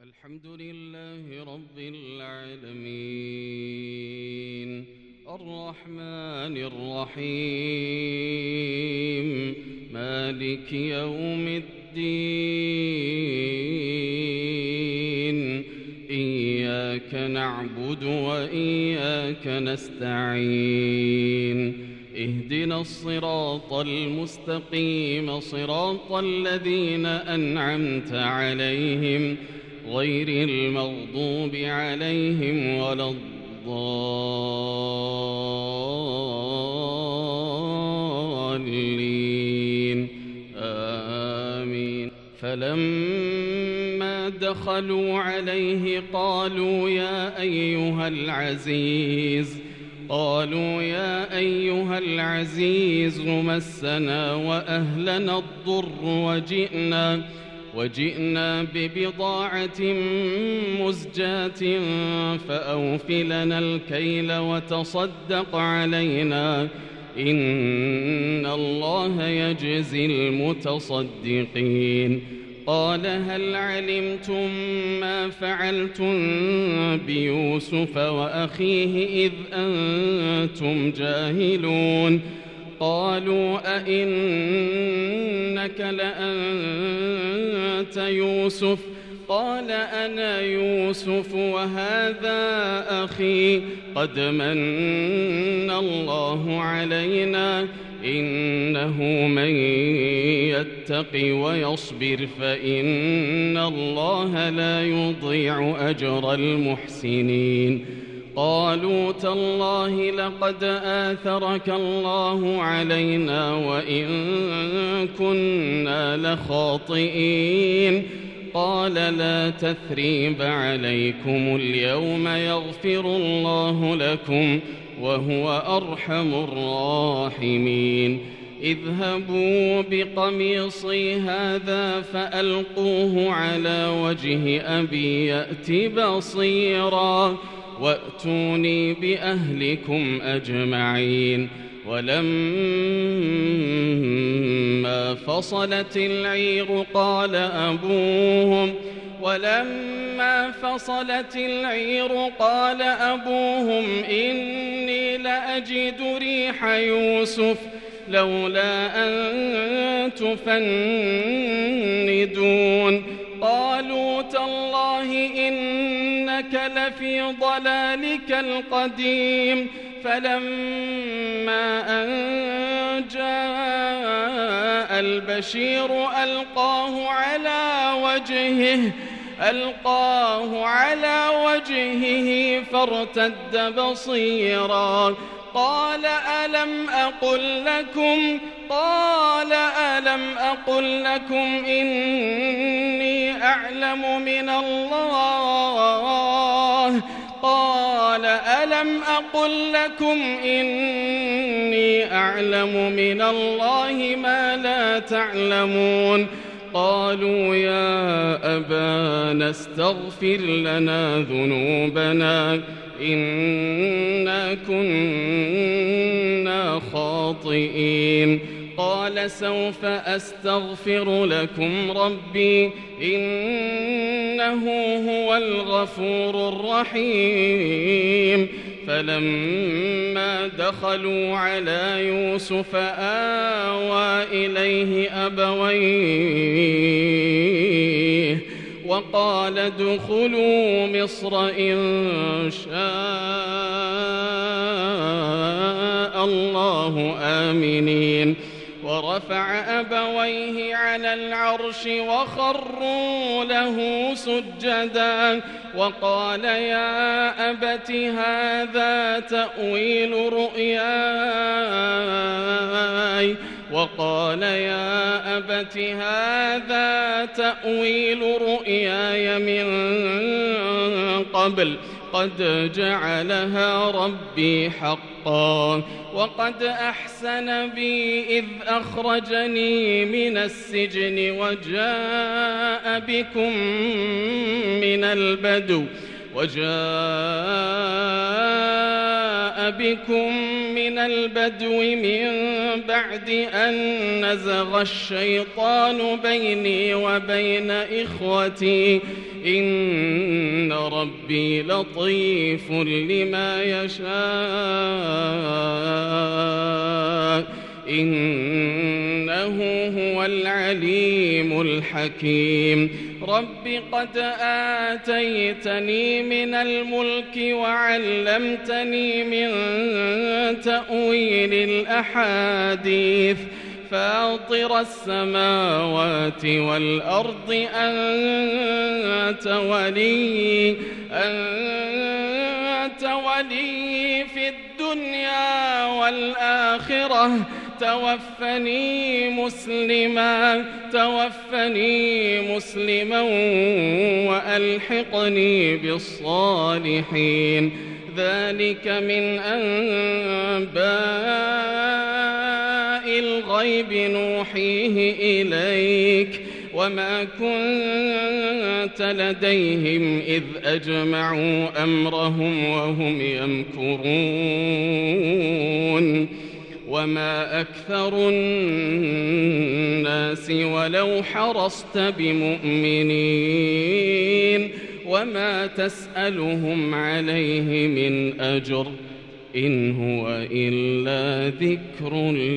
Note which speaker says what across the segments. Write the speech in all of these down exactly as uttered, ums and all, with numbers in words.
Speaker 1: الحمد لله رب العالمين الرحمن الرحيم مالك يوم الدين إياك نعبد وإياك نستعين اهدنا الصراط المستقيم صراط الذين أنعمت عليهم غير المغضوب عليهم ولا الضالين آمين. فلما دخلوا عليه قالوا يا أيها العزيز قالوا يا أيها العزيز مسنا وأهلنا الضر وجئنا وجئنا ببضاعة مزجاة فأوف لنا الكيل وتصدق علينا إن الله يجزي المتصدقين. قال هل علمتم ما فعلتم بيوسف وأخيه إذ أنتم جاهلون؟ قالوا أئنك لأنت يوسف؟ قال أنا يوسف وهذا أخي قد من الله علينا إنه من يتق ويصبر فإن الله لا يضيع أجر المحسنين. قالوا تالله لقد آثرك الله علينا وإن كنا لخاطئين. قال لا تثريب عليكم اليوم يغفر الله لكم وهو أرحم الراحمين. اذهبوا بقميصي هذا فألقوه على وجه أبي يأت بصيرا وأتوني بأهلكم أجمعين. ولما فصلت العير قال أبوهم ولما فصلت العير قال أبوهم إني لأجد ريح يوسف لولا أن تفندون. قالوا تالله إنك لفي ضلالك القديم. فلما أن جاء البشير ألقاه على وجهه ألقاه على وجهه فارتد بصيرا. قال ألم أقل لكم قال ألم أقل لكم إني أعلم من الله قال ألم أقل لكم إني أعلم من الله ما لا تعلمون. قالوا يا أبانا استغفر لنا ذنوبنا إنا كنا خاطئين. قال سوف أستغفر لكم ربي إنه هو الغفور الرحيم. فلما دخلوا على يوسف آوى إليه أبويه وقال ادخلوا مصر إن شاء الله آمنين. ورفع أبويه على العرش وخروا له سجدا وقال يا أبت هذا تأويل رؤياي وقال يا أبت هذا تأويل رؤياي من قبل قد جعلها ربي حقا وقد أحسن بي إذ أخرجني من السجن وجاء بكم من البدو وجاء بكم من البدو من بعد أن نزغ الشيطان بيني وبين إخوتي إن ربي لطيف لما يشاء إنه هو العليم الحكيم رب قد آتيتني من الملك وعلمتني من تأويل الأحاديث فاطر السماوات والأرض أنت ولي أنت ولي في الدنيا والآخرة توفني مسلما توفني مسلما وألحقني بالصالحين ذلك من أنباء الغيب نوحيه إليك وما كنت لديهم إذ أجمعوا أمرهم وهم يمكرون وما أكثر الناس ولو حرصت بمؤمنين وما تسألهم عليه من أجر إن هو إلا ذكر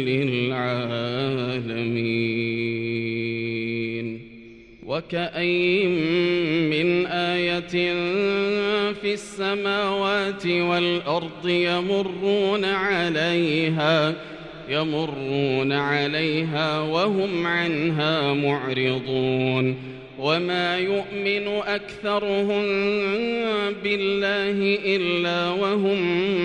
Speaker 1: للعالمين وكأين من آية في السماوات والأرض يمرون عليها يمرون عليها وهم عنها معرضون وما يؤمن أكثرهم بالله إلا وهم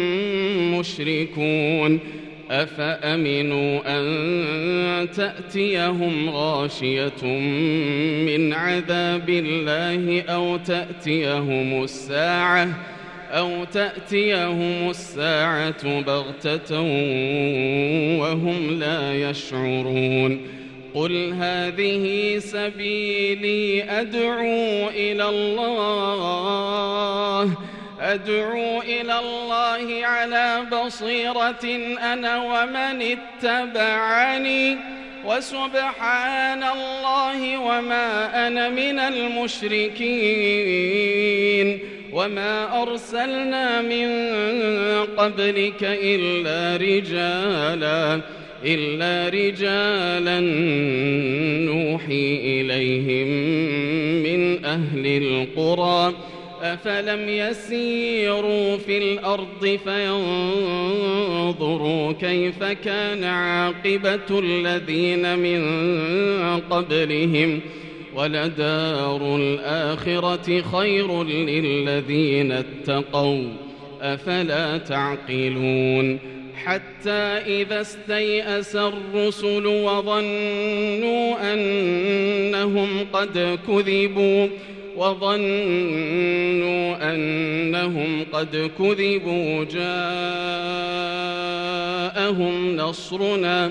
Speaker 1: مشركون أفأمنوا أن تأتيهم غاشية من عذاب الله أو تأتيهم الساعة أو تأتيهم الساعة بغتة وهم لا يشعرون قل هذه سبيلي أدعو إلى الله أدعو إلى الله على بصيرة أنا ومن اتبعني وسبحان الله وما أنا من المشركين وما أرسلنا من قبلك إلا رجالا إلا رجالا نوحي إليهم من أهل القرى أفلم يسيروا في الأرض فينظروا كيف كان عاقبة الذين من قبلهم ولدار الآخرة خير للذين اتقوا أفلا تعقلون حتى إذا استيأس الرسل وظنوا أنهم قد كذبوا وظنوا أنهم قد كذبوا جاءهم نصرنا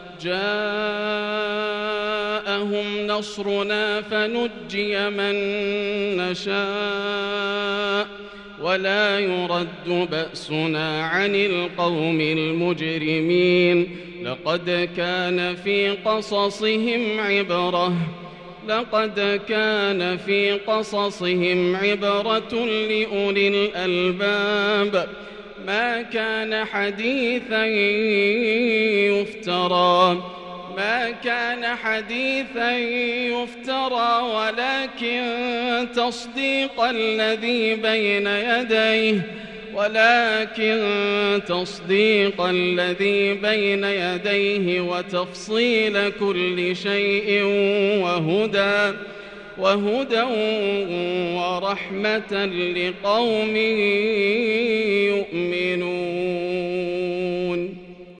Speaker 1: جاءهم نصرنا فنجي من نشاء ولا يرد بأسنا عن القوم المجرمين لقد كان في قصصهم عبرة لقد كان في قصصهم عبرة لأولي الألباب ما كان حديثا يفترى ما كان حديثا يفترى ولكن تصديق الذي بين يديه ولكن تصديق الذي بين يديه وتفصيل كل شيء وهدى وهدى ورحمة لقوم يؤمنون.